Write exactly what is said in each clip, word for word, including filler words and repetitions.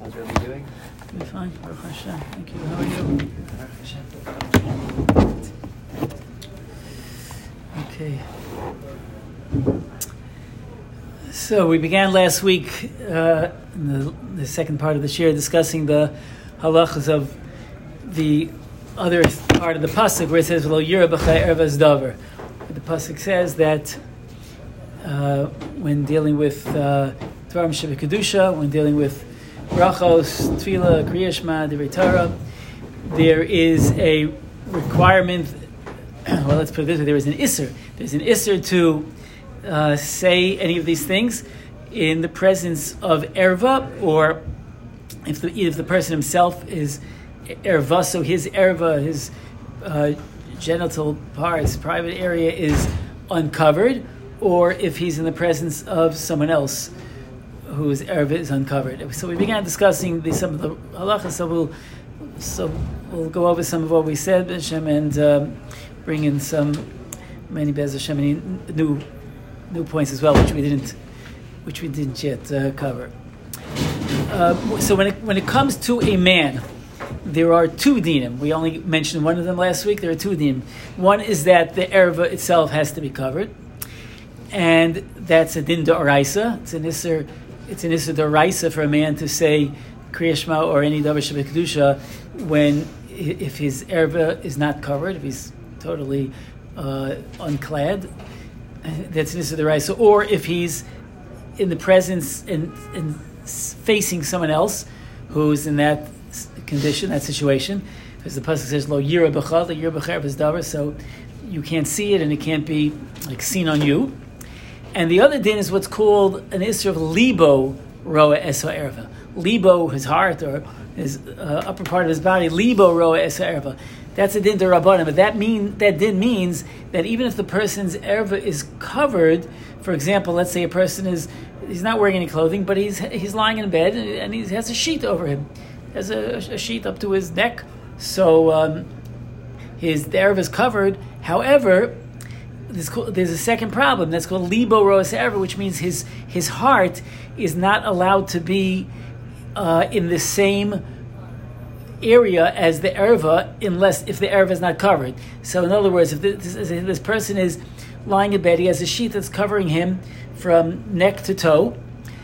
How's everybody doing? Doing fine, Baruch Hashem. Thank you. How are you? Baruch Hashem. Okay. So we began last week uh, in the, the second part of the shir discussing the halachas of the other part of the pasuk where it says "Lo yira b'chai ervas davar." The pasuk says that uh, when dealing with uh, Dvarim Shebekadusha, when dealing with brachos, tefillah, kriya shema, divrei Torah, there is a requirement. Well, let's put it this way: there is an isser. There's an isser to uh, say any of these things in the presence of erva, or if the if the person himself is erva, so his erva, his uh, genital parts, private area is uncovered, or if he's in the presence of someone else whose erva is uncovered. So we began discussing the, some of the halachas. So we'll so we'll go over some of what we said, Hashem, and um, bring in some many Bez Hashem, many new new points as well, which we didn't which we didn't yet uh, cover. Uh, so when it when it comes to a man, there are two dinim. We only mentioned one of them last week. There are two dinim. One is that the erva itself has to be covered, and that's a din d'oraisa. It's an isser. It's an isser d'oraisa for a man to say kriya shema or any davar shebekadusha when if his erva is not covered, if he's totally uh, unclad. That's an isser d'oraisa. Or if he's in the presence and, and facing someone else who's in that condition, that situation, because the pasuk says lo yira b'cha, lo yira b'cha ervas davar, so you can't see it and it can't be like seen on you. And the other din is what's called an isser of libo roa eso erva. Libo, his heart or his uh, upper part of his body, libo roa eso erva. That's a din to rabbanim, but that mean that din means that even if the person's erva is covered, for example, let's say a person is he's not wearing any clothing, but he's he's lying in bed and he has a sheet over him, has a, a sheet up to his neck, so um, his the erva is covered. However, there's, there's a second problem that's called libo roas erva, which means his his heart is not allowed to be uh, in the same area as the erva, unless if the erva is not covered. So in other words, if this, if this person is lying in bed, he has a sheet that's covering him from neck to toe.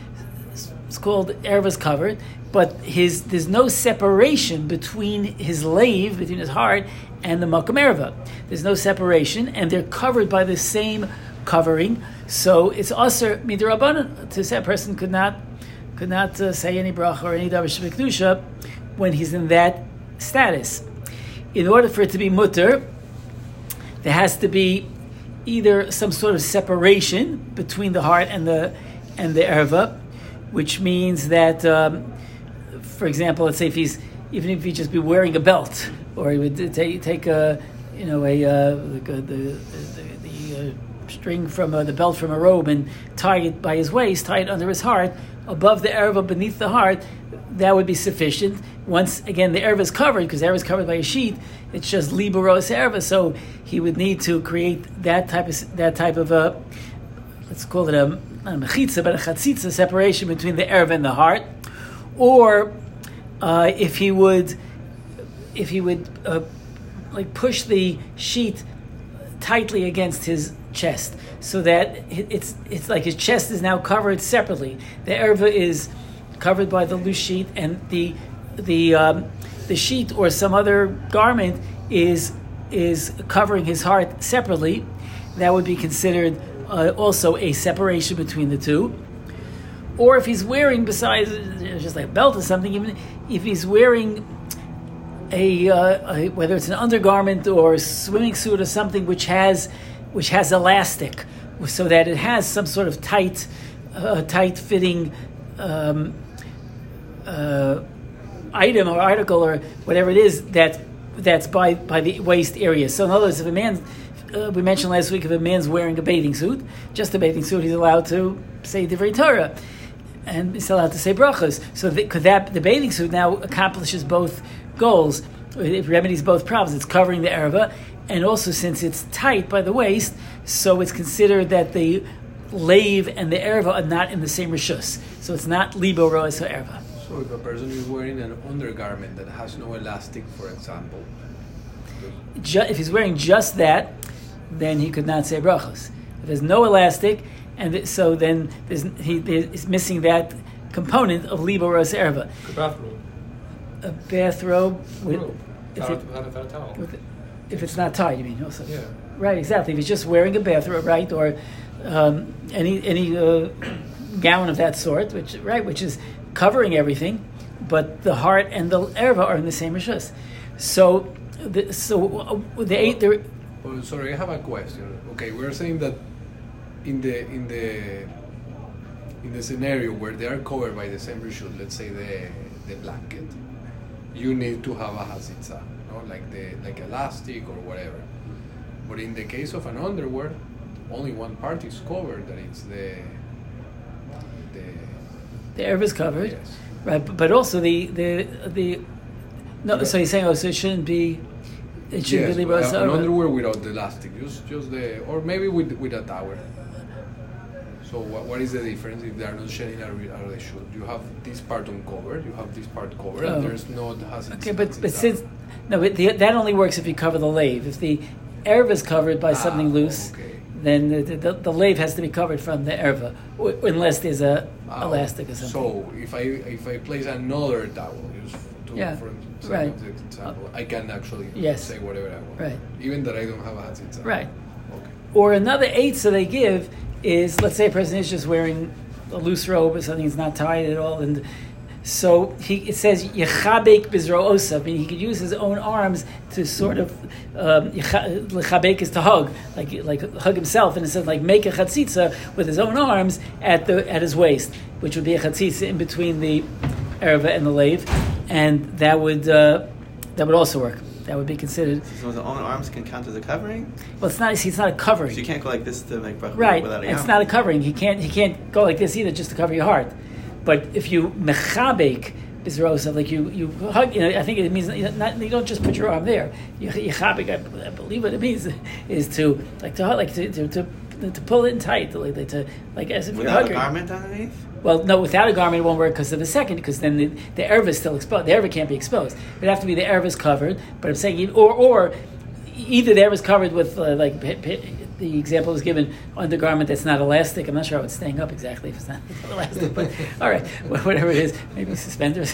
It's called erva's covered, but his there's no separation between his lave, between his heart, and the makom erva. There's no separation, and they're covered by the same covering. So it's also midrabanan to say a person could not could not uh, say any bracha or any davar shebekadusha when he's in that status. In order for it to be mutter, there has to be either some sort of separation between the heart and the and the erva, which means that, um, for example, let's say if he's even if he just be wearing a belt, or he would take take a you know a uh, like a, the the, the uh, string from uh, the belt from a robe and tie it by his waist, tie it under his heart, above the erva, beneath the heart. That would be sufficient. Once again, the erva is covered, because the erva is covered by a sheet. It's just libo roas erva, so he would need to create that type of that type of a, let's call it a not a mechitza, but a chatzitza, separation between the erva and the heart. Or uh, if he would, if he would uh, like push the sheet tightly against his chest, so that it's it's like his chest is now covered separately. The erva is covered by the loose sheet, and the the um, the sheet or some other garment is is covering his heart separately. That would be considered uh, also a separation between the two. Or if he's wearing, besides just like a belt or something, even if he's wearing a, uh, a whether it's an undergarment or a swimming suit or something which has which has elastic, so that it has some sort of tight uh, tight fitting um, Uh, item or article or whatever it is that that's by by the waist area. So in other words, if a man, uh, we mentioned last week, if a man's wearing a bathing suit, just a bathing suit, he's allowed to say divrei Torah, and he's allowed to say brachas. So the, could that the bathing suit now accomplishes both goals? It remedies both problems. It's covering the erva, and also since it's tight by the waist, so it's considered that the lave and the erva are not in the same rishus. So it's not libo roas erva. So if a person is wearing an undergarment that has no elastic, for example, Ju- if he's wearing just that, then he could not say brachos. If there's no elastic, and th- so then there's, he is missing that component of libo ros erva. A bathrobe. A bathrobe with, Robe. if, Without, it, without, without a towel. with, if it's not tied, you mean also? Yeah. Right, exactly. If he's just wearing a bathrobe, right, or um, any any uh, gown of that sort, which right, which is covering everything, but the heart and the erva are in the same rishus. So, the, so uh, the eight. The, oh, sorry, I have a question. Okay, we're saying that in the in the in the scenario where they are covered by the same rishut, let's say the the blanket, you need to have a hazitza, no, like the like elastic or whatever. But in the case of an underwear, only one part is covered. That it's the the the erva is covered, yes. right? But, but also the the the no. Yeah. So you're saying, oh, so it shouldn't be. It shouldn't Yes, be libo ros an erva. underwear without the elastic, just just the or maybe with with a towel. So what, what is the difference if they are not shedding out of the shoot? You have this part uncovered, you have this part covered, Oh. and there's no hazit. Okay, but but since no, but the, that only works if you cover the lave. If the erva is covered by something Ah, loose, okay. then the, the, the lave has to be covered from the erva, w- unless there's a Ah, elastic or something. So if I if I place another towel, just to, Yeah, for right. example, I can actually Yes. say whatever I want, Right. even that I don't have a hazit. Right. Okay. Or another eight so they give is, let's say a person is just wearing a loose robe or something, it's not tied at all, and so he it says yechabek bizro'osav, meaning he could use his own arms to sort of um, yechabek is to hug, like like hug himself, and it says like make a chatzitza with his own arms at the at his waist, which would be a chatzitza in between the erva and the lave, and that would uh, that would also work. That would be considered. So the own arms can count as a covering? Well, it's not. See, it's not a covering. So you can't go like this to make bracha Right, without a it's yarmulke. not a covering. He can't. He can't go like this either, just to cover your heart. But if you mechabek bizrosa, like you, you hug, you know, I think it means you, know, not, you don't just put your arm there. You, you chabek, I, I believe what it means is to like to hug, like to to, to, to pull it in tight, like to like as if you're Without a hugging. garment underneath? Well, no, without a garment it won't work because of the second, because then the, the erva is still exposed. The erva can't be exposed. It'd have to be the erva is covered. But I'm saying, or or either the erva is covered with uh, like p- p- the example was given undergarment that's not elastic. I'm not sure how it's staying up exactly if it's not elastic, but all right, whatever it is, maybe suspenders.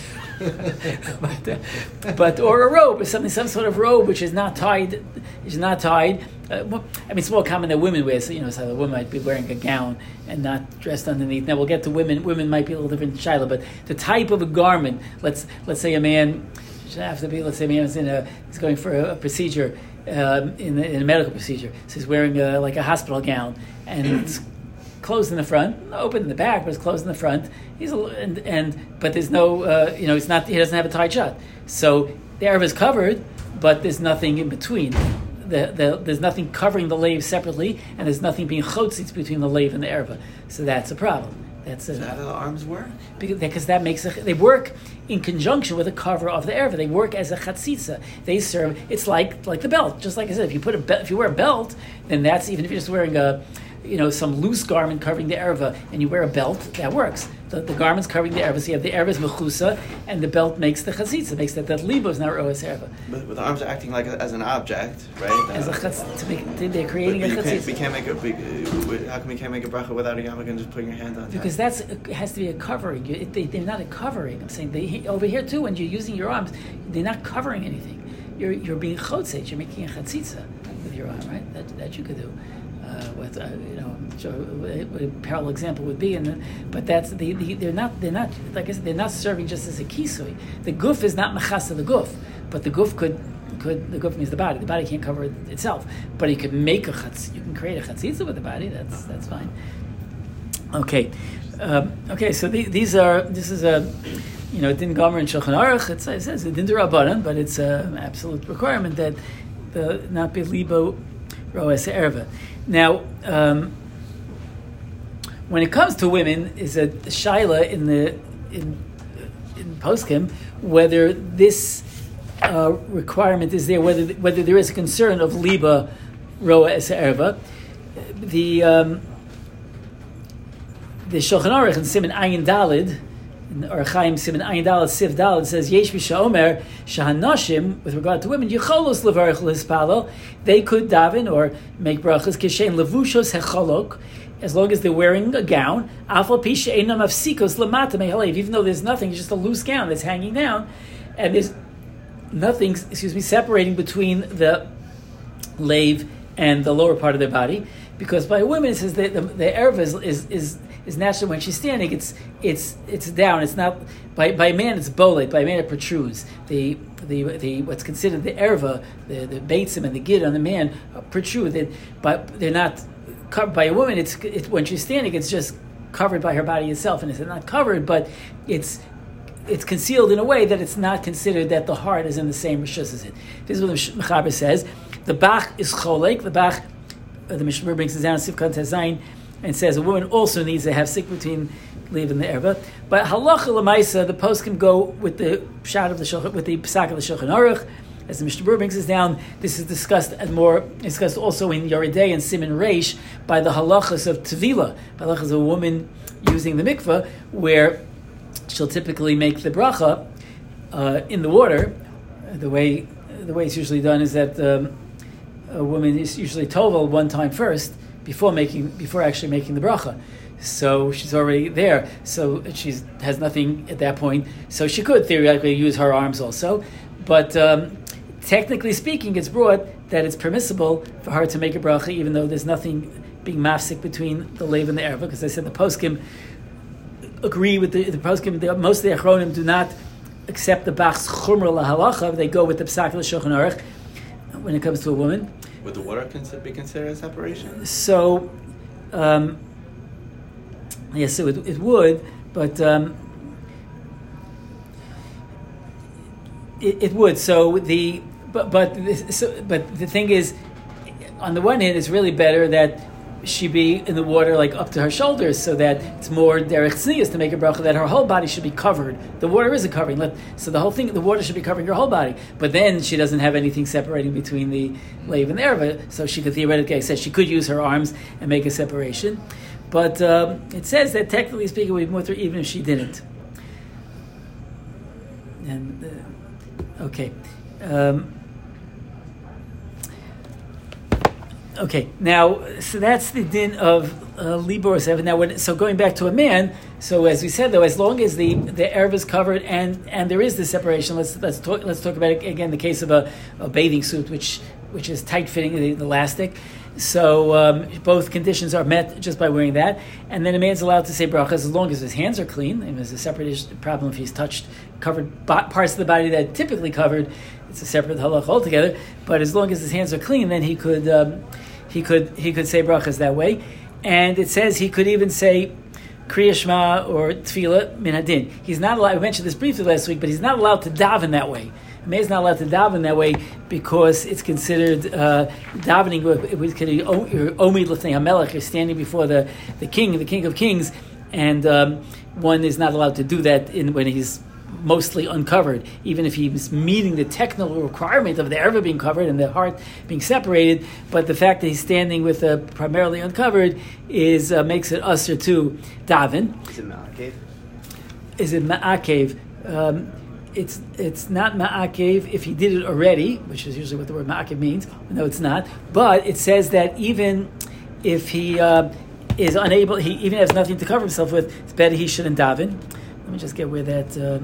but, uh, but or a robe or something, some sort of robe which is not tied, is not tied. Uh, well, I mean, it's more common that women wear. So you know, so a woman might be wearing a gown and not dressed underneath. Now we'll get to women. Women might be a little different, Shiloh, but the type of a garment. Let's let's say a man should have to be. Let's say a man is in a he's going for a, a procedure. Um, in, in a medical procedure, so he's wearing a, like a hospital gown, and it's closed in the front, open in the back, but it's closed in the front. He's a, and, and but there's no, uh, you know, it's not. He doesn't have a tight shut. So the erva is covered, but there's nothing in between. The, the, there's nothing covering the lave separately, and there's nothing being chotzitz between the lave and the erva. So that's a problem. That's a, So how do the arms work? because, because that makes a, they work in conjunction with the cover of the erva. They work as a chatzitza. They serve. It's like like the belt. Just like I said, if you put a be- if you wear a belt, then that's even if you're just wearing a, you know, some loose garment covering the erva, and you wear a belt, that works. The, the garment's covering the erva. So you have the erva's mechusa, and the belt makes the chatzitza. Makes that that libo is not roas erva. But, but the arms are acting like a, as an object, right? As a Uh, chatz, to make, they're but creating a you can't, we chatzitza. can't make a big. Uh, how come we can't make a bracha without a yarmulke and just putting your hand on top? Because that's it has to be a covering. You, it, they, they're not a covering. I'm saying they, over here too. When you're using your arms, they're not covering anything. You're you're being chotzet. You're making a chatzitza with your arm, right? That that you could do. Uh, with uh, you know, so a, a parallel example would be, and but that's the, the they're not they're not like I said, they're not serving just as a kisui. The guf is not machasa the guf, but the guf could. Could the guf means the body? The body can't cover it itself, but you could make a chatz. You can create a chatzitza with the body. That's that's fine. Okay, um, okay. So the, these are this is a you know din gomer and shulchan aruch. It says a din derabanan, but it's an absolute requirement that the not be libo roes erva. Now, um, when it comes to women, is a shaila in the in in poskim whether this uh, requirement is there, whether whether there is a concern of liba roa es erva. The um, the Shulchan Aruch in Siman Ayin Dalid in Or Chaim Siman Ayin Dalet Siv Dalet, it says Yesh Misha Omer Shahanashim, with regard to women, Yicholos Levarich Lispalo, they could daven or make brachas Kishein Levushos Hecholok, as long as they're wearing a gown, Afal Pisha Einam Afsikos Lamata Mehalev, even though there's nothing, it's just a loose gown that's hanging down, and there's nothing, excuse me, separating between the lave and the lower part of their body, because by women it says that the, the erva is, is is is naturally when she's standing, it's it's it's down. It's not by by a man it's bolet. By a man it protrudes. The the the what's considered the erva, the the beitzim and the gid on the man protrude. They, but they're not covered by a woman. It's it, when she's standing, it's just covered by her body itself, and it's not covered, but it's. It's concealed in a way that it's not considered that the heart is in the same rishus as it. This is what the Mechaber says. The Bach is cholek. The Bach, uh, the Mishnah brings it down in Sivkot Hazayin and says a woman also needs to have sick between leave and the erva. But halacha l'maisa, the post can go with the shot of the shulchan, with the psak of the Shulchan Aruch, as the Mishnah brings it down. This is discussed and more discussed also in Yoredei and Siman Reish by the halachas of Tevila, by halachas of a woman using the mikveh, where she'll typically make the bracha uh, in the water. The way the way it's usually done is that um, a woman is usually tovel one time first before making before actually making the bracha. So she's already there. So she has nothing at that point. So she could theoretically use her arms also, but um, technically speaking, it's brought that it's permissible for her to make a bracha even though there's nothing being mafsik between the leiv and the erva. Because I said the poskim agree with the, the poskim. The, most of the achronim do not accept the Bach's chumra lahalacha. They go with the psak of the Shulchan Aruch when it comes to a woman. Would the water consider, be considered a separation? So, um, yes, so it, it would, but um, it, it would. So the but but this, so, but the thing is, on the one hand, it's really better that she be in the water like up to her shoulders, so that it's more derech tznius to make a bracha that her whole body should be covered. The water is a covering, so the whole thing, the water should be covering her whole body. But then she doesn't have anything separating between the leiv and the erva, so she could theoretically, I said she could use her arms and make a separation. But um, it says that technically speaking, it would be mutter even if she didn't. And uh, okay. Um, Okay, now, so that's the din of uh, libor seven. Now, when, so going back to a man, so as we said, though, as long as the the erva is covered and, and there is this separation, let's let's talk let's talk about it again. The case of a, a bathing suit, which which is tight fitting, the, the elastic. So um, both conditions are met just by wearing that, and then a man's allowed to say brachas as long as his hands are clean. And there's a separate problem if he's touched covered bo- parts of the body that are typically covered. It's a separate halach altogether. But as long as his hands are clean, then he could. Um, He could he could say brachas that way, and it says he could even say Kriya Shema or Tefillah min hadin. He's not allowed. I mentioned this briefly last week, but he's not allowed to daven that way. A man is not allowed to daven that way because it's considered uh, davening. It was considered omid l'fnei hamelech. You're standing before the, the king, the king of kings, and um, one is not allowed to do that in when he's mostly uncovered, even if he's meeting the technical requirement of the erva being covered and the heart being separated. But the fact that he's standing with uh, primarily uncovered is uh, makes it usher to daven. Is it ma'akev? Is it ma'akev? Um, it's it's not ma'akev if he did it already, which is usually what the word ma'akev means. No, it's not. But it says that even if he uh, is unable, he even has nothing to cover himself with, it's better he shouldn't daven. Let me just get where that. Uh,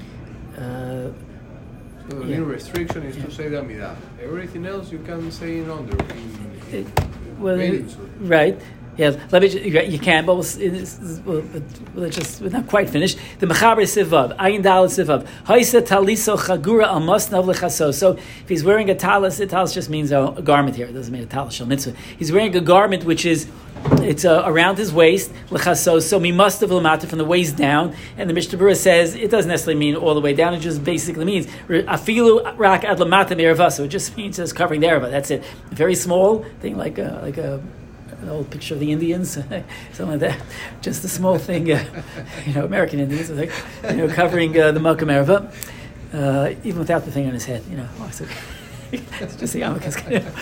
uh, so the yeah. new restriction is yeah. to say the Amidah. Everything else you can say in under. In, in it, well, bathing it, suit. right. Yeah, let me. Just, you can, but we'll, it's, we'll, we'll just we're not quite finished. The mechaber sivav, ayin dal sivav, haisa taliso chagura almas nav lechaso. So if he's wearing a talis, a talis just means a, a garment here. It doesn't mean a talis shel mitzvah. He's wearing a garment which is. It's uh, around his waist, lechaso. So mi must have lamata from the waist down, and the Mishnah Berurah says it doesn't necessarily mean all the way down. It just basically means afilu rak ad lamata me'erva. So it just means just covering the erva. That's it. A very small thing, like a, like a an old picture of the Indians, something like that. Just a small thing, uh, you know, American Indians, like, you know, covering uh, the malkam erva, uh, even without the thing on his head. You know, oh, it's okay. It's just the yarmulke.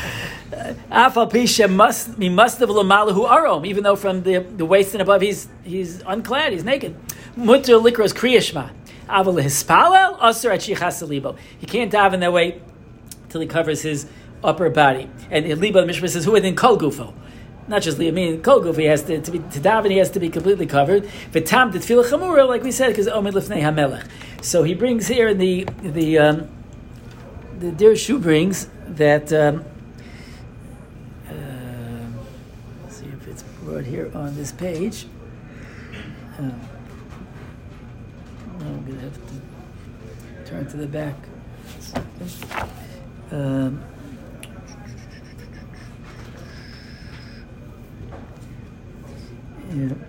Afal pisha must he must have lamalahu arom, even though from the, the waist and above he's he's unclad, he's naked. Mutter likros kriyashma. Aval lehispalel aser at shichas libo. He can't daven that way till he covers his upper body. And in libo, the Mishnah says, who within kol gufo? Not just I mean kol gufo. He has to, to be to daven. He has to be completely covered. V'tam tefillah chamura, like we said, because omid lifnei hamelech. So he brings here in the the um, the Dirshu brings that. Um, uh, let's see if it's brought here on this page. Uh, I'm going to have to turn to the back. Um, yeah.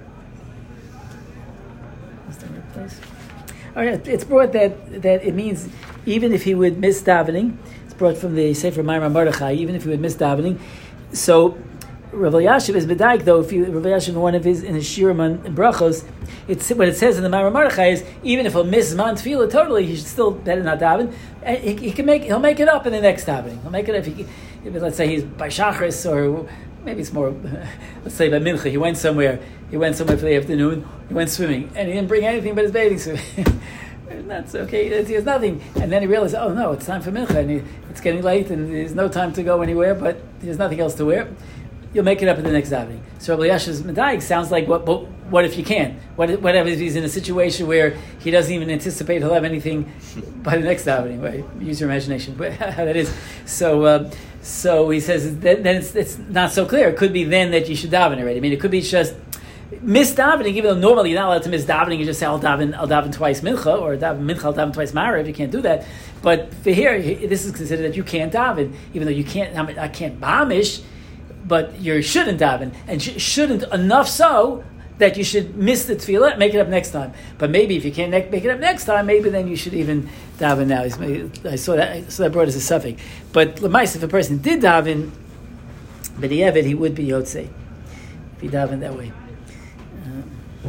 Is that right place? Oh yeah, it's brought that that it means even if he would miss davening, it's brought from the Sefer Maimar Mordechai. Even if he would miss davening, so Rav Elyashiv is bedaik though. If you Rav Elyashiv in one of his in his shirim and brachos, it's what it says in the Maimar Mordechai is even if he'll miss man tefillah totally, he should still better not daven. And he, he can make he'll make it up in the next davening. He'll make it up if he, if, let's say he's by shachris or maybe it's more, let's say by mincha. He went somewhere. He went somewhere for the afternoon. He went swimming and he didn't bring anything but his bathing suit. That's okay. He has nothing, and then he realized, oh no, it's time for mincha, and he, it's getting late, and there's no time to go anywhere. But there's nothing else to wear. You'll make it up in the next davening. So Rabbi Yashiv's medayik sounds like what? But what if you can't? What? Whatever if he's in a situation where he doesn't even anticipate he'll have anything by the next davening? Right? Use your imagination. But how that is. So, uh, so he says then, then it's, it's not so clear. It could be then that you should daven already. I mean, it could be just miss davening, even though normally you're not allowed to miss davening. You just say I'll daven, I'll daven twice mincha, or daven mincha, I'll daven twice marav. You can't do that. But for here, this is considered that you can't daven, even though you can't. I, mean, I can't bamish. But you shouldn't daven, and sh- shouldn't enough so that you should miss the tefillah, make it up next time. But maybe if you can't ne- make it up next time, maybe then you should even daven now. I saw that. So that brought us a suffix. But l'mais, if a person did daven, but he evid, he would be yotzei if he davened that way. Uh,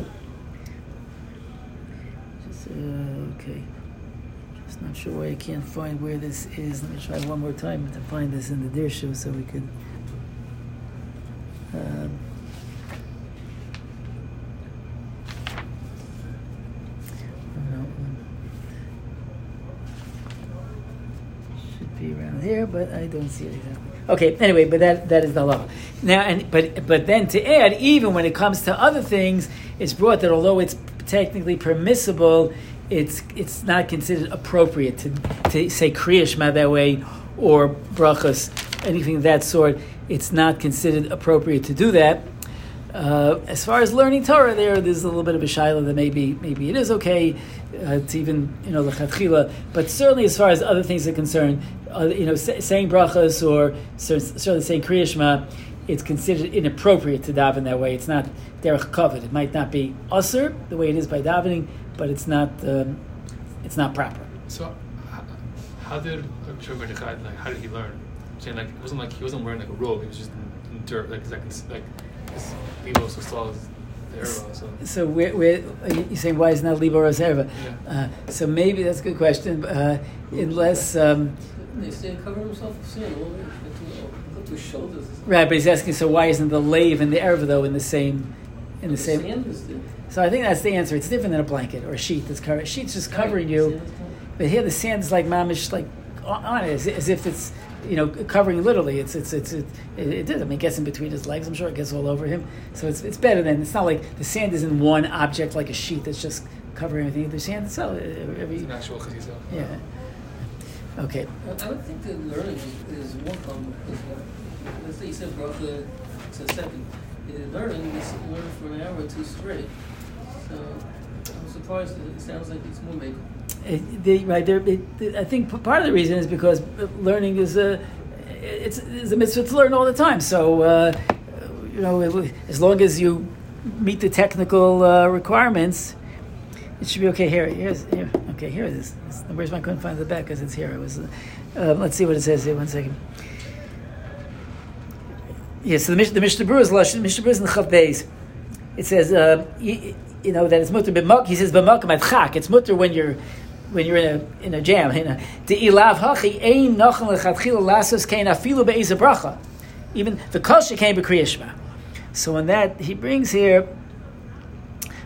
just, uh, okay. Just not sure why I can't find where this is. Let me try one more time to find this in the Dirshu so we could. Um, no, should be around here, but I don't see it exactly. Okay, anyway, but that that is the law. Now, and but but then to add, even when it comes to other things, it's brought that although it's technically permissible, it's it's not considered appropriate to to say Kriya Shema that way or brachas, anything of that sort. It's not considered appropriate to do that. Uh, as far as learning Torah, there, there's a little bit of a shaila that maybe maybe it is okay uh, to even, you know, lechatchila. But certainly, as far as other things are concerned, uh, you know, say, saying brachas or certainly saying Kriya Shema, it's considered inappropriate to daven that way. It's not derech kavod. It might not be usher the way it is by davening, but it's not um, it's not proper. So, how did like how did he learn? Saying like it wasn't like he wasn't wearing like a robe. He was just in, in dirt, like like like his libo was so small as the erva. So, so we're, we're you're saying why is not libo reserva? Yeah. Uh, so maybe that's a good question. Uh, unless um, they say cover himself with sin, up to his shoulders. Right, but he's asking. So why isn't the lave and the erva though in the same in the, the same? Sand is the, so I think that's the answer. It's different than a blanket or a sheet that's covered. A sheet's just covering right, you, but here the sand's like mamish, like on it, as, as if it's. You know, covering literally. It's it's it's it, it, it is. I mean, it gets in between his legs. I'm sure it gets all over him. So it's it's better than it's not like the sand isn't one object like a sheet that's just covering everything. The sand itself. Every, it's an actual chazisa. Yeah. Okay. I would think that learning is, is more common because uh, let's say you said bracha to a second. Uh, learning is learning for an hour or two straight. So I'm surprised that it sounds like it's more made. It, they, right there, it, I think part of the reason is because learning is a it's, it's a mitzvah to learn all the time. So uh, you know, as long as you meet the technical uh, requirements, it should be okay. Here, here's here. Okay, here it is. Where's my? I couldn't find the back because it's here. It was. Uh, uh, let's see what it says here. One second. Yes, yeah, so the the Mishnah Berurah is lashon. Mishnah Berurah is in the Chav Beis. It says, uh, you, you know, that it's mutter b'mak. He says b'makam at chak. It's mutter when you're. When you're in a in a jam, the ilav hachi ein nachal lechatchila lasos kein afilu be'ezah bracha. Even the kosher came b'Kriya Shema. So in that he brings here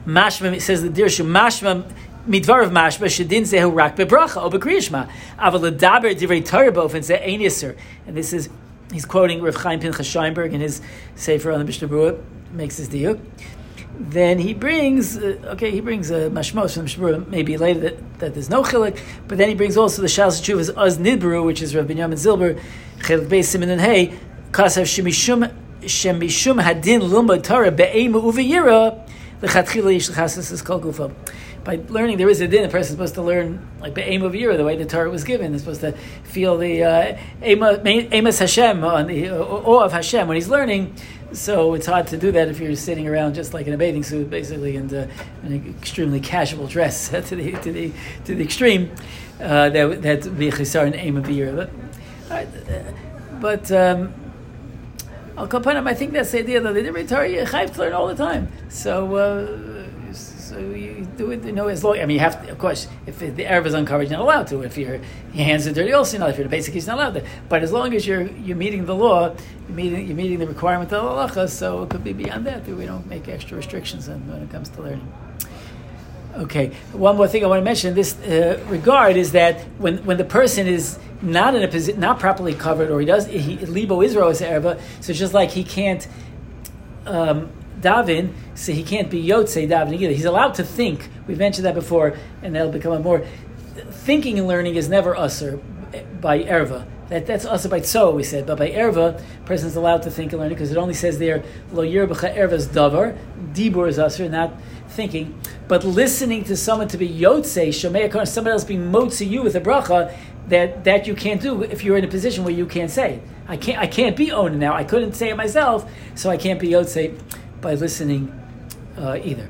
Mashma, it says the Dirshu, Mashma, midvar of Mashma, Shedin Zehu Rak Bebracha, O Bekriyashma. Aval Ladaber Divrei Torah Bofen Ze Ein Yisur. And this is, he's quoting Rav Chaim Pinchas Scheinberg in his Sefer on the Mishnah Berurah, makes his diuk. Then he brings, uh, okay, he brings a uh, mashmos from the Mishnah Berurah, maybe later that, that there's no chilik, but then he brings also the Shalas Tshuvas Az Nidberu, which is Rav Binyamin Zilber, chilik beis simin and hey, kasav shemishum shemishum hadin lilmod Torah be'emu uveyira lechatchila yish l'chasas is kol gufa. By learning, there is a din. A person is supposed to learn like be'emu uveyira, the way the Torah was given. They're supposed to feel the uh, emas Hashem, on the awe of Hashem when he's learning. So it's hard to do that if you're sitting around just like in a bathing suit, basically, and uh, an extremely casual dress to the to the to the extreme. Uh, that that would be a chisar and aim of the year. But, uh, but um, Al Kapanim, I think that's the idea that the Divrei Torah you have to learn all the time. So. Uh, So you do it, you know, as long. I mean, you have to, of course, if the Erev is uncovered, you're not allowed to. If your hands are dirty, also you're not. If you're the basic, you're not allowed to. But as long as you're you're meeting the law, you're meeting you're meeting the requirement of the halacha, so it could be beyond that. We don't make extra restrictions on, when it comes to learning. Okay, one more thing I want to mention in this uh, regard is that when, when the person is not in a position, not properly covered, or he does he libo Israel is erva, so it's just like he can't. Um, Davin, so he can't be Yotzei Davin either. He's allowed to think. We've mentioned that before, and that'll become a more. Thinking and learning is never usher by erva. That that's usher by tzo, we said, but by erva, a person is allowed to think and learn because it only says there lo yir b'cha erva's davar. Dibur is usher, not thinking, but listening to someone to be Yotzei Shomei Akon, somebody else being motzi you with a bracha. That, that you can't do if you're in a position where you can't say it. I can't I can't be owner now. I couldn't say it myself, so I can't be Yotzei by listening uh, either.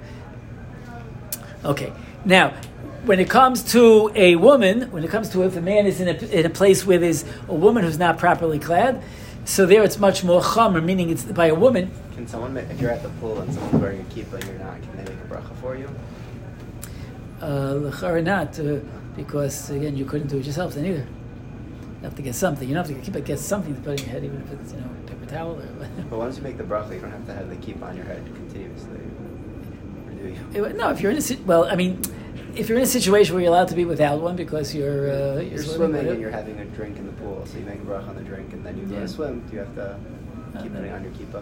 Okay, now when it comes to a woman, when it comes to if a man is in a, in a place where there's a woman who's not properly clad, so there it's much more chamer, meaning it's by a woman. Can someone, make, if you're at the pool and someone's wearing a kippah, you're not, can they make a bracha for you? Uh, or not, uh, because again, you couldn't do it yourself then either. You have to get something. You don't have to keep it, get something to put in your head, even if it's, you know, paper towel or whatever. But once you make the bracha, you don't have to have the kippah on your head continuously. Or do you? It, no, if you're in a si- well, I mean, if you're in a situation where you're allowed to be without one because you're uh, you're, you're swimming, swimming and you're having a drink in the pool, so you make a bracha on the drink, and then you go Yeah. to swim. Do you have to keep Uh, it on your kippah?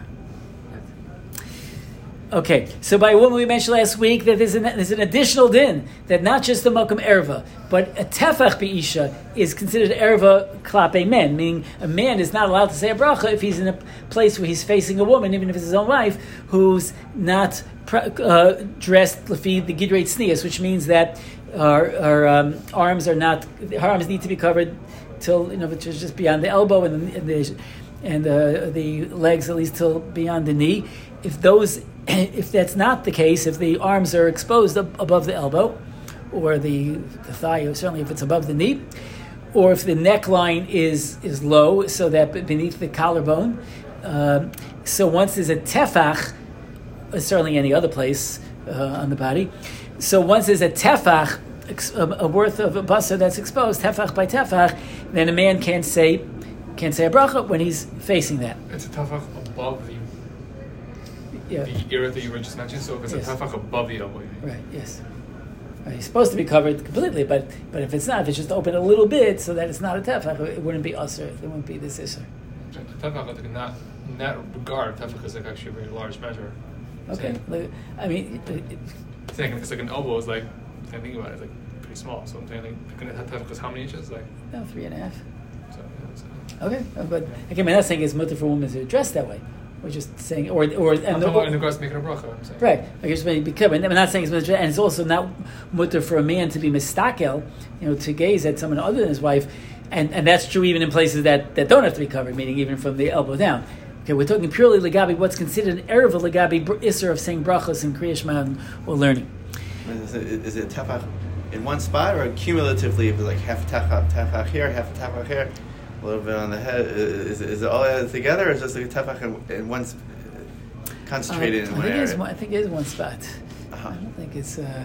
Okay, so by a woman we mentioned last week that there's an, there's an additional din that not just the makom erva, but a tefach be'isha is considered erva klape men, meaning a man is not allowed to say a bracha if he's in a place where he's facing a woman, even if it's his own wife, who's not uh, dressed lefi the gidrei tznius, which means that her, her um, arms are not, her arms need to be covered till, you know, which is just beyond the elbow, and the, and the, and the, the legs at least till beyond the knee. If those If that's not the case, if the arms are exposed ab- above the elbow, or the, the thigh, or certainly if it's above the knee, or if the neckline is, is low, so that beneath the collarbone, um, so once there's a tefach, uh, certainly any other place uh, on the body, so once there's a tefach, a, a worth of a basar that's exposed, tefach by tefach, then a man can't say can't say a bracha when he's facing that. It's a tefach above the Yeah. the area that you were just mentioned. So if it's Yes. a tefach above the elbow, Right, yes. Right, he's supposed to be covered completely, but but if it's not, if it's just open a little bit so that it's not a tefach, it wouldn't be usher, it wouldn't be this isser. tefach, like, not in that regard, tefach is like actually a very large measure. Okay, look, I mean, it, it, I'm saying it's like an elbow is like, I think about it, it's like pretty small. So I'm saying like, tefach is how many inches? Like, no, three and a half. so, yeah, so. Okay, uh, but again, I'm not saying it's mutter for women to dress that way. We're just saying, or or I'm and talking about in regards to making a bracha. I'm saying. right. I just be clear. I'm not saying it's mutter, and it's also not mutter for a man to be mistakel, you know, to gaze at someone other than his wife, and, and that's true even in places that, that don't have to be covered, meaning even from the elbow down. Okay, we're talking purely legabi, what's considered an erev legabi isser of saying brachas and kriyash ma'an or learning. Is it, is it tefach in one spot or cumulatively? If it's like half tefach, tefach here, half tefach here, a little bit on the head. Is, is it all together, or is it just like a tefach in, in one sp- concentrated Uh, in I one think area? it's one, I think it is one spot. Uh-huh. I don't think it's. Uh,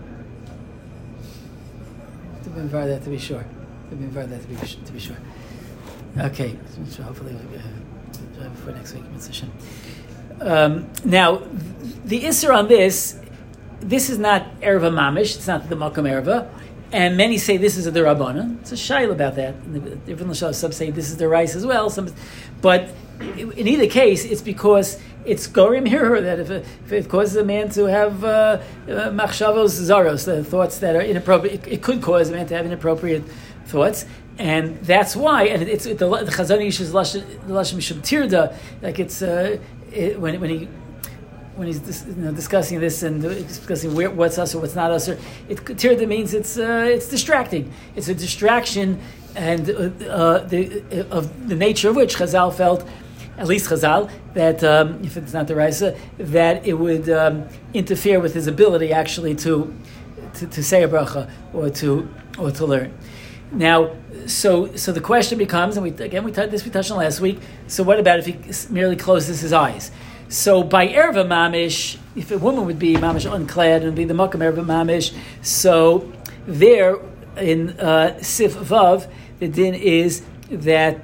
to be invited that to be sure. To be invited that to be to be sure. Okay, so hopefully we'll uh, before next week. Um, now, the isser on this this is not erva mamish. It's not the makom erva. And many say this is a derabbanan. It's a shaila about that. And different lashon, some say this is the rice as well. Some, but in either case, it's because it's gorim here that if, if it causes a man to have uh, machshavos zaros, the thoughts that are inappropriate, it, it could cause a man to have inappropriate thoughts. And that's why, and it's it, the, the Chazon Ish is lashon mishum tirda, like it's uh, it, when when he when he's dis, you know, discussing this and discussing where, what's us or what's not us, or it tirda means it's uh, it's distracting. It's a distraction, and uh, uh, the uh, of the nature of which Chazal felt, at least Chazal, that um, if it's not the Raisa, that it would um, interfere with his ability actually to, to to say a bracha or to or to learn. Now, so so the question becomes, and we again we touched this we touched on last week. So what about if he merely closes his eyes? So by erva mamish, if a woman would be mamish unclad and be the makam erva mamish, so there in uh, Sif Vav, the din is that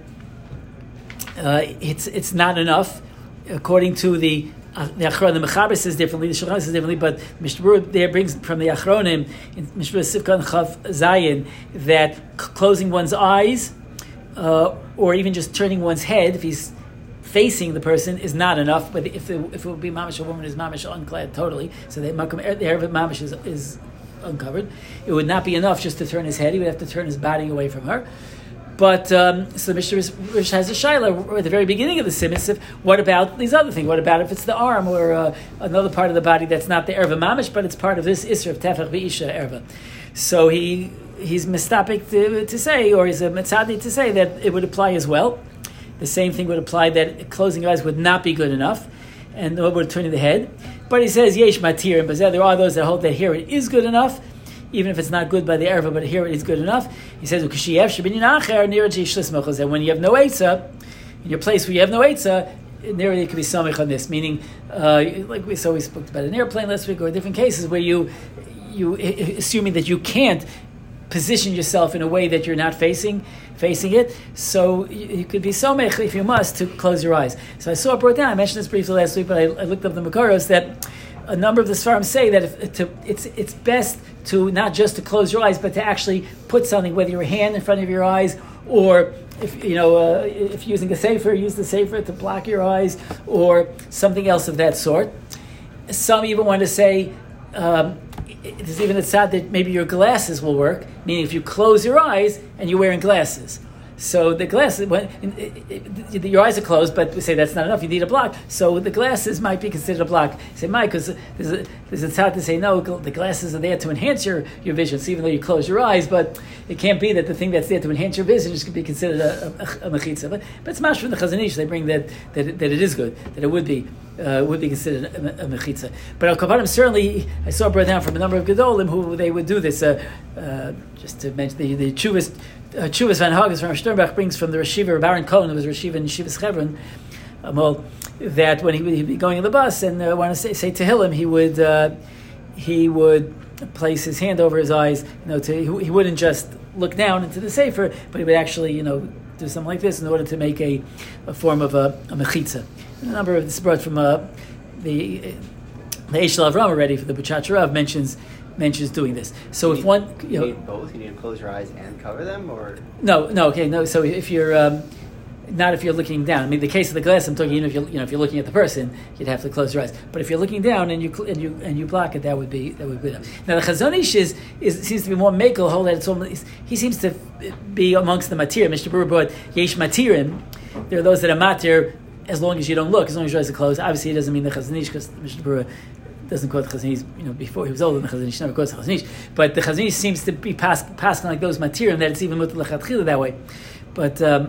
uh, it's it's not enough according to the. Uh, the Achronim, the Mechaber says differently, the Shulchan says differently, but Mishnah Berurah there brings from the Achronim, in Mishnah Berurah Sifkan Chav Zayin, that c- closing one's eyes, uh, or even just turning one's head, if he's facing the person, is not enough. But if it, if it would be mamish, a woman is mamish unclad totally, so the Erev Mamish is, is uncovered, it would not be enough just to turn his head, he would have to turn his body away from her. But um, so the Mishnah has a shaila at the very beginning of the simon. What about these other things? What about if it's the arm or uh, another part of the body that's not the erva mamish, but it's part of this isra of tefach v'isha erva? So he he's mistapik to, to say, or he's a mitzadi to say that it would apply as well. The same thing would apply that closing your eyes would not be good enough, and nor would turning the head. But he says yesh matir and bazeh. There are those that hold that here it is good enough, even if it's not good by the erva, but here it is good enough. He says, that when you have no eitzah, in your place where you have no eitzah, near it could be samich on this, meaning, uh, like we so we spoke about an airplane last week, or different cases where you, you assuming that you can't position yourself in a way that you're not facing facing it, so you, you could be samich if you must to close your eyes. So I saw it brought down. I mentioned this briefly last week, but I, I looked up the Makaros that a number of the Sfarim say that if, to, it's it's best to not just to close your eyes, but to actually put something, whether your hand in front of your eyes, or if you know uh, if using a sefer, use the sefer to block your eyes, or something else of that sort. Some even want to say um, there's even a tzad that maybe your glasses will work, meaning if you close your eyes and you're wearing glasses. So the glasses, when it, it, it, your eyes are closed, but we say that's not enough. You need a block. So the glasses might be considered a block. Say, Mike, because there's a there's a tzad to say no. The glasses are there to enhance your, your vision. So even though you close your eyes, but it can't be that the thing that's there to enhance your vision is going to be considered a, a, a mechitza. But, but it's mash from the Chazon Ish. They bring that, that that it is good, that it would be uh, would be considered a, a mechitza. But al kavarim certainly, I saw it brought down from a number of gedolim who they would do this. Uh, uh, just to mention the the Chuvas. Uh, Chuvas Van Hagas from Sternbach brings from the Rashiva, Baron Cohen, who was Rashiva in Yeshivas Chevron, um, well, that when he would be going in the bus and uh, want to say, say Tehillim, he would uh, he would place his hand over his eyes. You know, to, he, he wouldn't just look down into the sefer, but he would actually, you know, do something like this in order to make a, a form of a, a mechitza. And a number of this is brought from uh, the the Eshel Avram already for the B'chat Rav mentions. mentions doing this. So you if need, one, you, you know, need both. You need to close your eyes and cover them, or no, no, okay, no. So if you're um, not if you're looking down. I mean, the case of the glass, I'm talking. You know, if you're you know if you're looking at the person, you'd have to close your eyes. But if you're looking down and you cl- and you and you block it, that would be that would be enough. Now the Chazon Ish is, is seems to be more makel whole that it's almost, he seems to be amongst the matir. Mishnah Berurah brought yesh matirim. There are those that are matir as long as you don't look, as long as your eyes are closed. Obviously, it doesn't mean the Chazon Ish because Mishnah Berurah doesn't quote the Chazon Ish, you know, before he was older than the Chazon Ish, never quotes the Chazon Ish. But the Chazon Ish seems to be passed passing like those material that it's even mutter lechatchila that way. But um,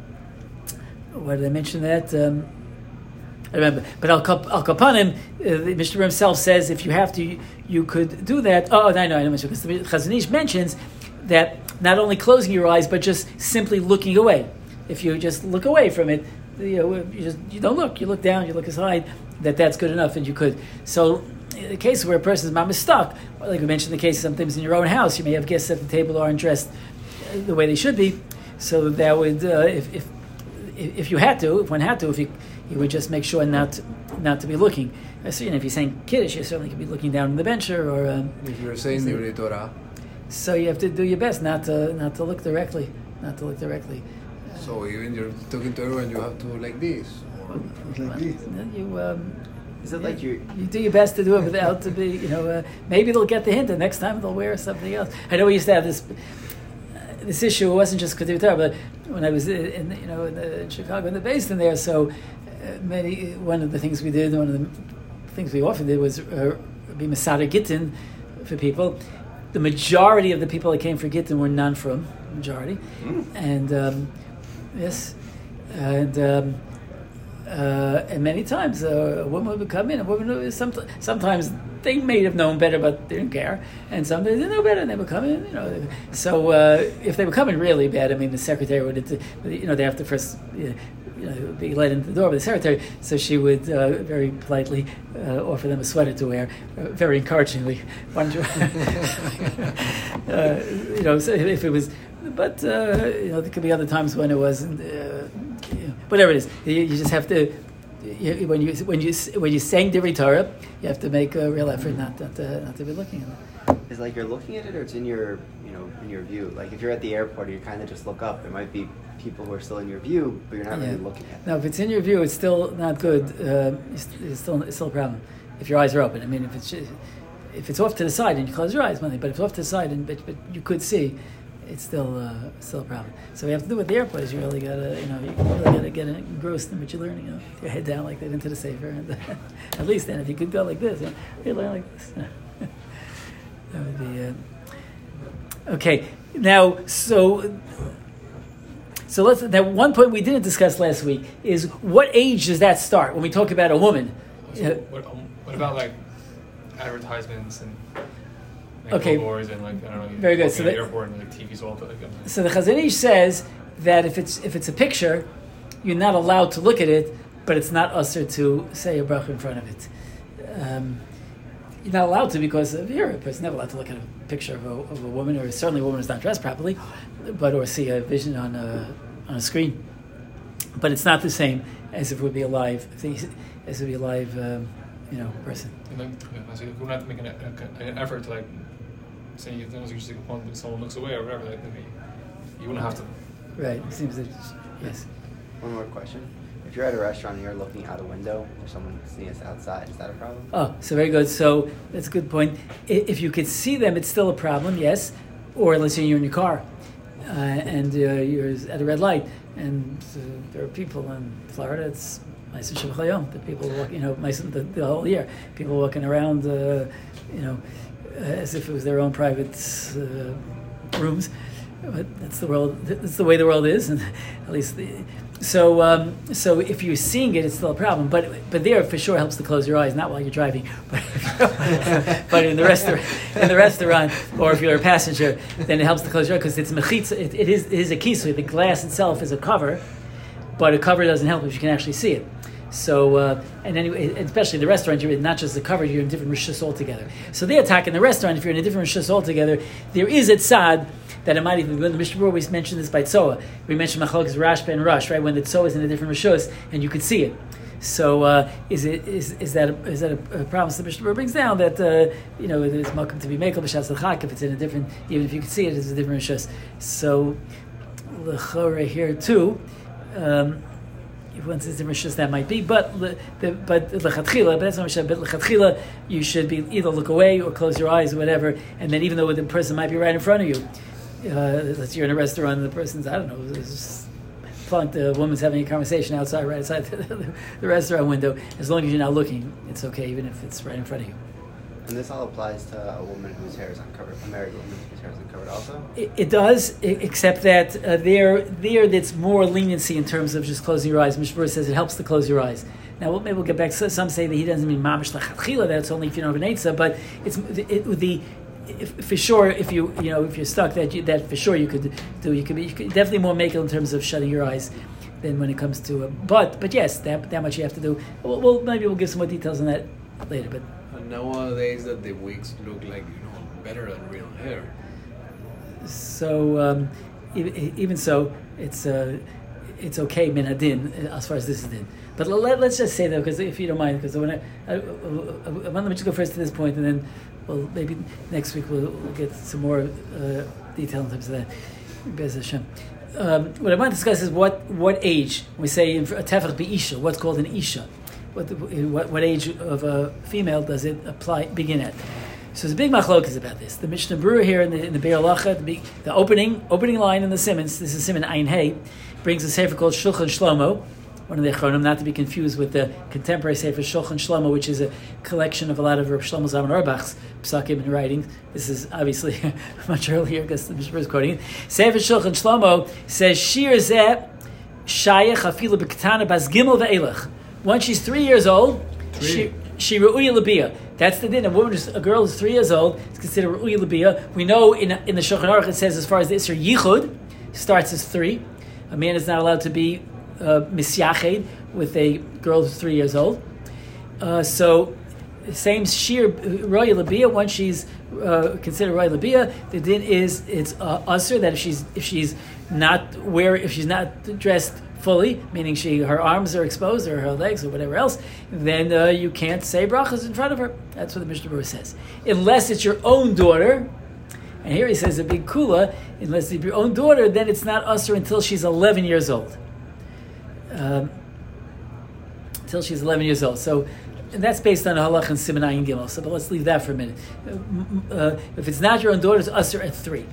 why did I mention that? Um, I remember. But Al Kapanim, uh, the Mishnah himself says if you have to, you, you could do that. Oh, I know, I know, because the Chazon Ish mentions that not only closing your eyes, but just simply looking away. If you just look away from it, you know, you just you don't look. You look down. You look aside. That that's good enough, and you could. So, in the case where a person's mom is stuck, like we mentioned, the case sometimes in your own house, you may have guests at the table who aren't dressed the way they should be. So that would, uh, if, if if you had to, if one had to, if you he would just make sure not to, not to be looking. So, you know, if you're saying Kiddush, you certainly could be looking down on the bencher, or um, If you're saying Divrei Torah, so you have to do your best not to not to look directly, not to look directly. so even you're talking to everyone, you have to like this. Or like this. You um, Is it like you're? you do your best to do it without to be, you know, uh, maybe they'll get the hint, and next time they'll wear something else. I know we used to have this uh, this issue. It wasn't just Keduv Torah, but when I was in, you know, in, the, in Chicago, in the base in there, so uh, many. One of the things we did, one of the things we often did was uh, be Masada Gittin for people. The majority of the people that came for Gittin were non-from, majority, Mm. and um, yes, and. Um, Uh, and many times uh, a woman would come in, a woman would, sometimes, sometimes they may have known better but they didn't care, and sometimes they knew better and they would come in, you know. So uh, if they were coming really bad, I mean the secretary would, you know, they have to first, you know, be let into the door by the secretary, so she would uh, very politely uh, offer them a sweater to wear, uh, very encouragingly. Why don't you, uh, you know, so if it was, but uh, you know, there could be other times when it wasn't. Uh, Whatever it is, you, you just have to. You, when you when you when you're saying Divrei Torah, you have to make a real effort not not to, not to be looking at it. Is it like you're looking at it, or it's in your, you know, in your view? Like if you're at the airport, you kind of just look up. There might be people who are still in your view, but you're not Yeah. really looking at them. Now, if it's in your view, it's still not good. Uh, it's, it's still it's still a problem. If your eyes are open, I mean, if it's if it's off to the side and you close your eyes, but if it's off to the side and but, but you could see. It's still uh, still a problem. So we have to do with the airport is you really gotta, you know, you really gotta get engrossed in what you're learning. You know, your head down like that into the safer, and at least then if you could go like this, you, know, you learn like this. That would be uh... okay. Now, so so let's. Now, one point we didn't discuss last week is what age does that start when we talk about a woman? So Uh, what, um, what about like advertisements and like Okay. billboards and like I don't know, Very good. walking So at the that- airport and like T Vs all like, um, So the Chazon Ish says that if it's if it's a picture, you're not allowed to look at it, but it's not usher to say a bracha in front of it. Um, you're not allowed to because of Europe. It's never allowed to look at a picture of a, of a woman, or certainly a woman who's not dressed properly, but or see a vision on a on a screen. But it's not the same as if it would be a live thing, as it would be a live, um, you know, person. and like, yeah, so you wouldn't have to make an, a, an effort to like say you know, you just like, when someone looks away or whatever. Like maybe you wouldn't have to. Right. It seems that yes. One more question. If you're at a restaurant and you're looking out a window or someone seeing us outside, is that a problem? Oh, so very good. So that's a good point. I- If you could see them, it's still a problem, yes. Or let's say you're in your car uh, and uh, you're at a red light, and uh, there are people in Florida. It's nice and Shabbat the people walk, you know, nice the, the whole year. People walking around, uh, you know, uh, as if it was their own private uh, rooms. But that's the world. That's the way the world is, and at least the, so. Um, so if you're seeing it, it's still a problem. But but there for sure helps to close your eyes, not while you're driving, but but in the restaurant, in the restaurant, or if you're a passenger, then it helps to close your eyes because it's mechitza. It, it is it is a kisui. The glass itself is a cover, but a cover doesn't help if you can actually see it. So, uh, and anyway, especially the restaurant, you're in not just the cover, you're in different rishus altogether. So they attack in the restaurant, if you're in a different rishus altogether, there is a tzad that it might even, when the Mishnah Berurah always mentioned this by Tzoa. We mentioned Machlokes Rashba and Rush, right? When the Tzoa is in a different rishus, and you could see it. So, uh, is it is is that a, is that a, a promise the Mishnah Berurah brings down that uh, you know there's welcome to be mekel b'shas l'chak if it's in a different, even if you can see it, it's a different rishus. So, l'chora here too. Um, If one says different shus, that might be, but the, the, but lechatchila, but that's not what but lechatchila, you should be either look away or close your eyes or whatever, and then even though the person might be right in front of you, uh, let's say you're in a restaurant and the person's, I don't know, just plunked, the woman's having a conversation outside, right outside the, the restaurant window, as long as you're not looking, it's okay, even if it's right in front of you. And this all applies to a woman whose hair is uncovered, a married woman whose hair is uncovered also? It, it does, i- except that uh, there, there, that's more leniency in terms of just closing your eyes. Mishnah Berurah says it helps to close your eyes. Now, we'll, maybe we'll get back. So, some say that he doesn't mean mamish lachatchila. That's only if you don't have an eitzah. But it's it would the if, for sure if you you know if you're stuck that you, that for sure you could do. You could be you could definitely more make it in terms of shutting your eyes than when it comes to. Uh, but but yes, that that much you have to do. We'll, we'll maybe we'll give some more details on that later. But. And nowadays that the wigs look like, you know, better than real hair. So um, e- even so, it's uh, it's okay min hadin as far as this is din. But let, let's just say that, because if you don't mind, because when I, I, I, I, I want to just go first to this point, and then well, maybe next week we'll, we'll get some more uh, detail in terms of that. Bez Hashem. Um, what I want to discuss is what, what age we say in a tefach be'isha, what's called an isha. What, the, what what age of a female does it apply begin at? So there's a big machlokas about this. The Mishnah Berurah here in the in the Be'er Halacha, the, big, the opening opening line in the Simmons, this is Simon Ein Hey, brings a sefer called Shulchan Shlomo, one of the Achronim, not to be confused with the contemporary sefer Shulchan Shlomo, which is a collection of a lot of Rav Shlomo Zalman Auerbach's psakim and writings. This is obviously much earlier because the Mishnah is quoting it. Sefer Shulchan Shlomo says Shir Zeh Shayach Afilu B'Ketana Bas Gimel Ve'elach. Once she's three years old, three. she she Ru'uya L'Biyah. That's the din. A woman, a girl who's three years old is considered Ru'uya L'Biyah. We know in in the Shulchan Aruch it says as far as the Isser Yichud starts as three. A man is not allowed to be uh, misyached with a girl who's three years old. Uh, so same shir Ru'uya L'Biyah. Once she's uh, considered Ru'uya L'Biyah, the din is it's uh, usher that if she's if she's not wear if she's not dressed fully, meaning she her arms are exposed or her legs or whatever else, then uh, you can't say brachas in front of her. That's what the Mishnah Berurah says. Unless it's your own daughter, and here he says a big kula, unless it's your own daughter, then it's not usher until she's eleven years old. Um, until she's eleven years old. So and that's based on a halach and Siman Ayin Gimel. So, but let's leave that for a minute. Uh, if it's not your own daughter, it's usher at three.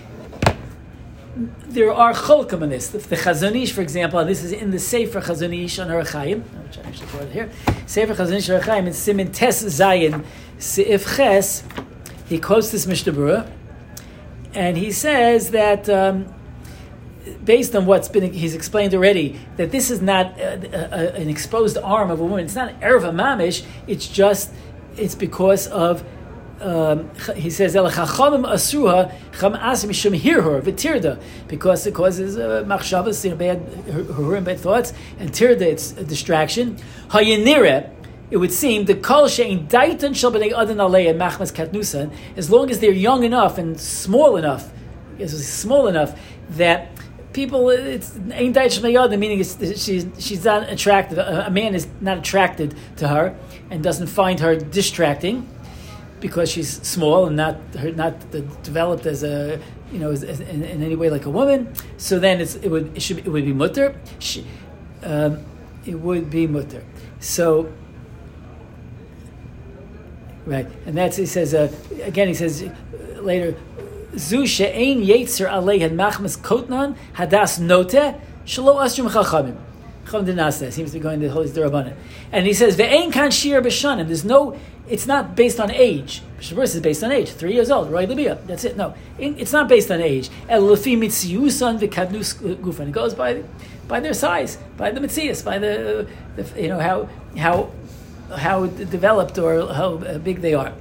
There are cholkim on this. The, the Chazon Ish, for example, and this is in the Sefer Chazon Ish on Orach Chaim, which I actually brought it here. Sefer Chazon Ish on Orach Chaim in Simin Tes Zayin Seif Ches. He quotes this Mishnah Berurah, and he says that um, based on what's been he's explained already, that this is not a, a, an exposed arm of a woman. It's not an erva mamish. It's just it's because of. Um, he says Elachachamim Asruha Cham Asim Mishum Hirhur V'Tirda, because it causes uh, machshavas, you know, bad her bad thoughts, and tirda, it's a distraction. Hayanire, it would seem the kol shein daitan shel b'nei adan alei machmas katnusan, as long as they're young enough and small enough, it's small enough that people it's ain't dait shel b'nei adan, meaning it's, she's she's not attracted. A, a man is not attracted to her and doesn't find her distracting, because she's small and not her, not developed as a you know as, as in, in any way like a woman. So then it's, it would it should it would be mutter. She, um, it would be mutter. So right, and that's he says uh, again. He says uh, later, Zu she'ein yetzer aleihen machmas kotnan hadas note shelo asrum chachamim. Seems to be going to the Holy Durabanan. And he says, Ve'ein kan shir b'shanim. There's no, it's not based on age. Mishnah Berurah is based on age. Three years old, Ru'uya L'Biyah. That's it. No, it's not based on age. El lefi mitziusan v'kadnus gufan. It goes by by their size, by the mitzias, by the, the you know how how how developed or how big they are.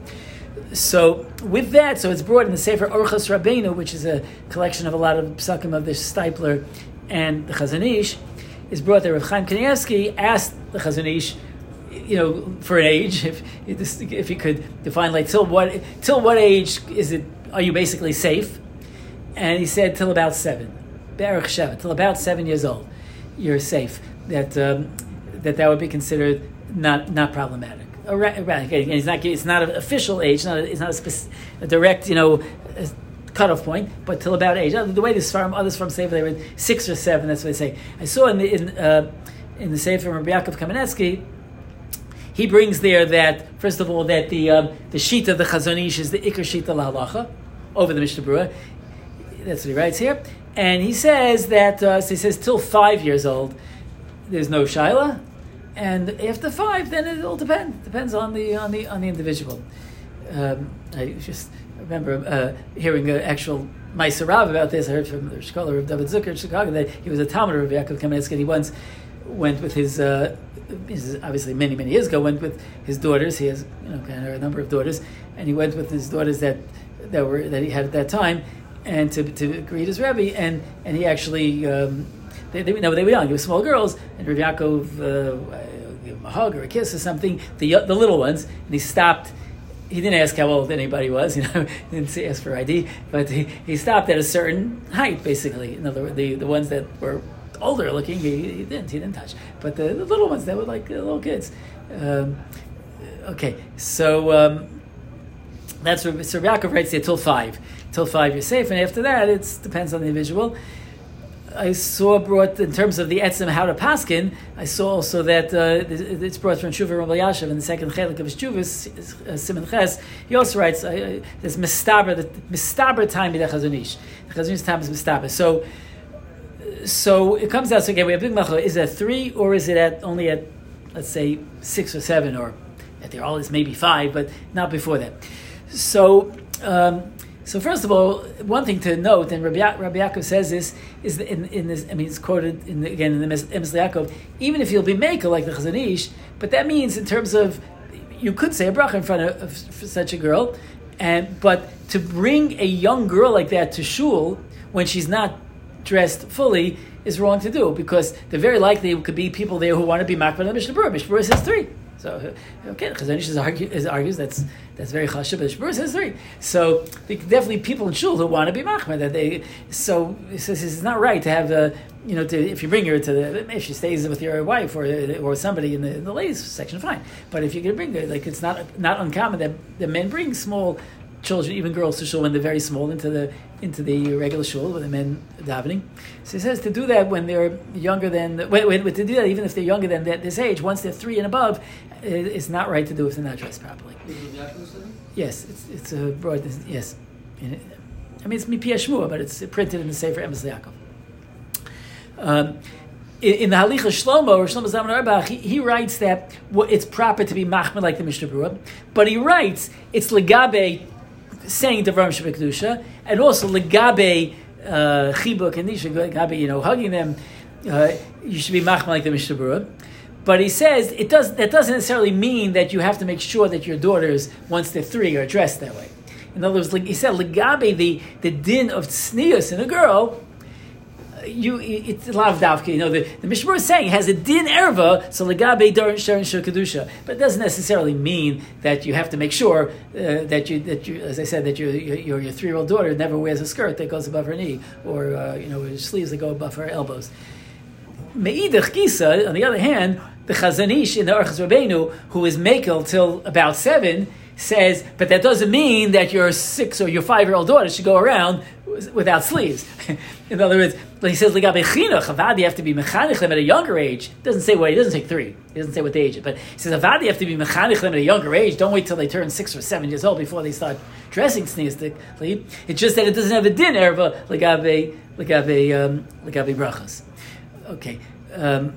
So with that, so it's brought in the Sefer Orchos Rabbeinu, which is a collection of a lot of psakim of the Stipler and the Chazon Ish, is brought there. Rav Chaim Kanievsky asked the Chazon Ish, you know, for an age, if if he could define like till what till what age is it? Are you basically safe? And he said till about seven, Berach Sheva, till about seven years old, you're safe. That um, that that would be considered not not problematic. Again, it's not it's not an official age, not a, it's not a, specific, a direct you know. A, cutoff point, but till about age. The way this farm, others from Sefer, they were six or seven. That's what they say. I saw in the in uh, in the Sefer from Rabbi Yaakov Kamenetsky, he brings there that first of all that the um, the sheet of the Chazon Ish is the Iker sheet of Halacha over the Mishnah Berurah. That's what he writes here, and he says that uh, so he says till five years old, there's no shaila, and after five, then it all depends. Depends on the on the on the individual. Um, I just. I remember uh, hearing an actual Ma'aser Rav about this. I heard from the scholar of David Zucker in Chicago that he was a Talmud of Yaakov Kamenetsky. He once went with his, uh, his, obviously many, many years ago, went with his daughters. He has, you know, kind of a number of daughters, and he went with his daughters that that were that he had at that time, and to to greet his Rebbe, and and he actually um, they they, no, they were young. They were small girls, and Rav Yaakov uh, gave him a hug or a kiss or something. The the little ones, and he stopped. He didn't ask how old anybody was, you know, he didn't say, ask for I D, but he, he stopped at a certain height, basically. In other words, the, the ones that were older looking, he, he didn't. He didn't touch. But the, the little ones, they were like uh, little kids. Um, okay, so um, that's what so Yaakov writes there till five. Till five, you're safe, and after that, it depends on the individual. I saw brought in terms of the etzem how to paskin. I saw also that uh, it's brought from Shuvah Rabbi Yashav in the second chelik of his Shuvah, uh, Simon Ches. He also writes uh, there's mistaber the mistaber time in the Chazon Ish. The Chazon Ish time is mistaber. So, so it comes out. So again, we have big macha. Is it at three or is it at only at let's say six or seven or at the earliest maybe five, but not before that. So. Um, So first of all, one thing to note, and Rabbi, ya- Rabbi Yaakov says this, is that in, in this. I mean, it's quoted in the, again in the Emes Yaakov. Even if you'll be maker like the Chazon Ish, but that means in terms of you could say a bracha in front of, of such a girl, and but to bring a young girl like that to shul when she's not dressed fully is wrong to do, because the very likely could be people there who want to be makbar the Mishnah Berurah. Mishnah Berurah says three. So okay, Chazon Ish argue, argues that's that's very chashuv, but Shmur says three. So there are definitely people in shul who want to be machmer that they. So he says it's not right to have a you know to if you bring her to the if she stays with your wife or or somebody in the, in the ladies section, fine. But if you're going to bring her, like it's not not uncommon that the men bring small children, even girls, to shul when they're very small into the into the regular shul with the men davening. So he says to do that when they're younger than wait, wait, to do that even if they're younger than that, this age. Once they're three and above, it, it's not right to do if they're not dressed properly. Yes, it's it's a broad. Yes, I mean it's Mipi Shmua, but it's printed in the Sefer Emes Yaakov. Um, in, in the Halicha Shlomo or Shlomo Zalman Auerbach, he, he writes that well, it's proper to be machmer like the Mishnah Berurah, but he writes it's legabe saying Devarim Shebekdusha, and also legabe uh, chibuk and nisha legabe you know hugging them. Uh, you should be machmer like the Mishnah Berurah. But he says it does. That doesn't necessarily mean that you have to make sure that your daughters, once they're three, are dressed that way. In other words, like he said, legabe the the din of tznius in a girl. You it's lav davka. You know the, the Mishnah Berurah is saying it has a din erva, so legabe darin sharon shel kedusha. But it doesn't necessarily mean that you have to make sure uh, that you that you, as I said, that your your, your three year old daughter never wears a skirt that goes above her knee or uh, you know sleeves that go above her elbows. Me'idach Gisa, on the other hand, the Chazon Ish in the Orchos Rabbeinu, who is Mekel till about seven, says, but that doesn't mean that your six or your five-year-old daughter should go around without sleeves. In other words, he says, Ligabe Chinuch, Avad, you have to be mechanich them at a younger age. It doesn't say, well, he doesn't say three. He doesn't say what the age is. But he says, Avad, you have to be mechanich them at a younger age. Don't wait till they turn six or seven years old before they start dressing sneezically. It's just that it doesn't have a din erva, Ligabe, Ligabe, um, Ligabe brachas. Okay, um,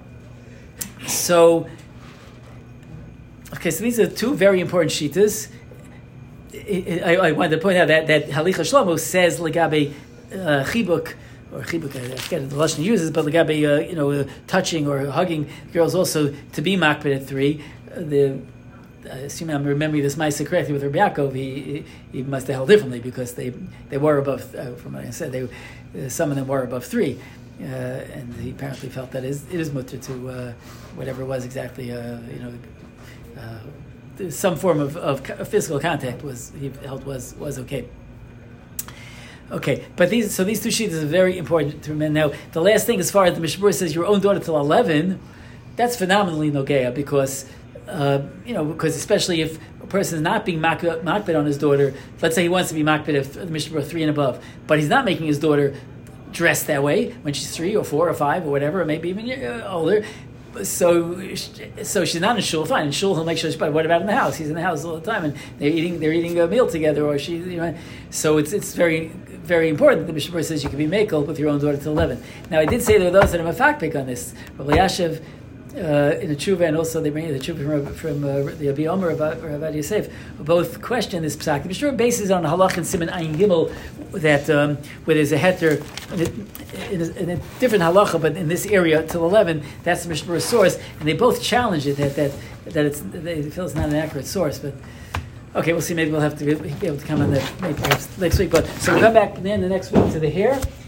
so okay, so these are two very important shitas. I, I, I wanted to point out that that Halicha Shlomo says legabe uh, chibuk or chibuk. I forget the lashon he uses, but legabe uh, you know uh, touching or hugging girls also to be makbid at three. Uh, the I assume I'm remembering this Ma'aseh correctly with Rabbi Yaakov. He, he must have held differently because they they were above. Uh, from what I said, they uh, some of them were above three. Uh, and he apparently felt that it is, it is mutter to uh, whatever it was exactly, uh, you know, uh, some form of, of physical contact was he held was was okay. Okay, but these so these two sheets are very important to remember. Now, the last thing, as far as the Mishnah Berurah says, your own daughter till eleven, that's phenomenally nogea because uh, you know because especially if a person is not being makbid on his daughter, let's say he wants to be makbid of the Mishnah Berurah three and above, but he's not making his daughter dressed that way when she's three or four or five or whatever, or maybe even older. So, so she's not in shul. Fine, in shul he'll make sure. But what about in the house? He's in the house all the time, and they're eating. They're eating a meal together, or she. You know, so it's it's very very important that the Mishnah Berurah says you can be makel with your own daughter till eleven. Now, I did say there are those that are mafakpik on this. Rabbi Yashiv uh, in the tshuva, and also they bring the tshuva from, from uh, the Abi Omer about Rav Yosef, both question this psak. The Mishnah Berurah bases on halach and siman ayin gimel that um, where there's a heter in a, in, a, in a different halacha, but in this area till eleven, that's the Mishnah Berurah source, and they both challenge it that that that it's they feel it's not an accurate source, but. Okay, we'll see. Maybe we'll have to be able to come on that maybe perhaps next week. But so we'll come back then the next week to the hair.